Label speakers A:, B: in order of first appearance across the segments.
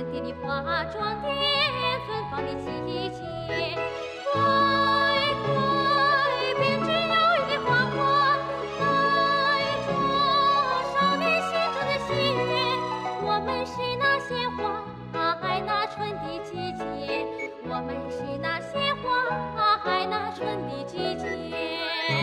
A: 天的化妆店芬芳的季节。乖乖，编织摇曳的花环，带着少年心中的喜悦。我们是那鲜花，爱那春的季节。我们是那鲜花，爱那春的季节。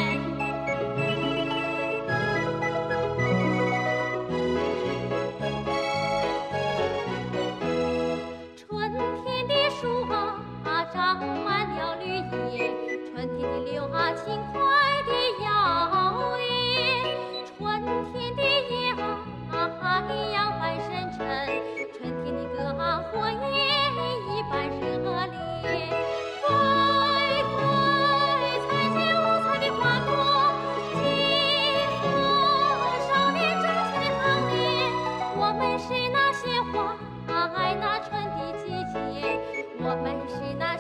A: 春天的树长满了绿叶，春天的柳轻快地摇曳，春天的夜一样般深沉，春天的歌火焰一般热烈。乖乖，采撷五彩的花朵，集合少年真情的行列。我们是那鲜花，爱那春的季节。我们是那